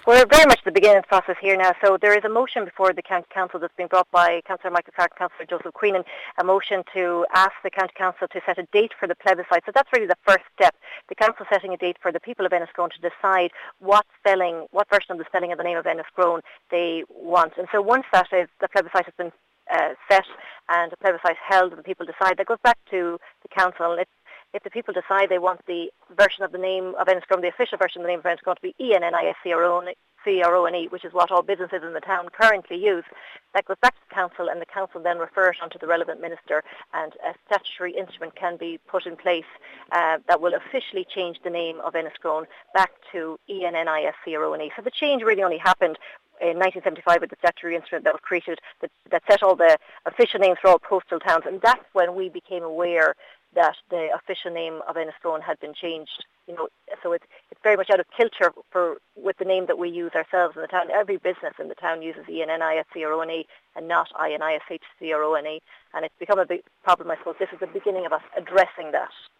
We're very much at the beginning of the process here now. So there is a motion before the County Council that's been brought by Councillor Michael Clark and Councillor Joseph Queenan, a motion to ask the County Council to set a date for the plebiscite. So that's really the first step. The Council setting a date for the people of Enniscrone to decide what version of the spelling of the name of Enniscrone they want. And so once the plebiscite has been set and the plebiscite held and the people decide, that goes back to the Council. If the people decide they want the version of the name of Enniscrone, the official version of the name of Enniscrone to be ENNISCRONE, which is what all businesses in the town currently use, that goes back to the Council, and the Council then refers on to the relevant minister, and a statutory instrument can be put in place that will officially change the name of Enniscrone back to ENNISCRONE. So the change really only happened in 1975 with the statutory instrument that was created that set all the official names for all postal towns, and that's when we became aware that the official name of Enniscrone had been changed. So it's very much out of kilter with the name that we use ourselves in the town. Every business in the town uses ENNISCRONE and not INISHCRONE, and it's become a big problem. I suppose this is the beginning of us addressing that.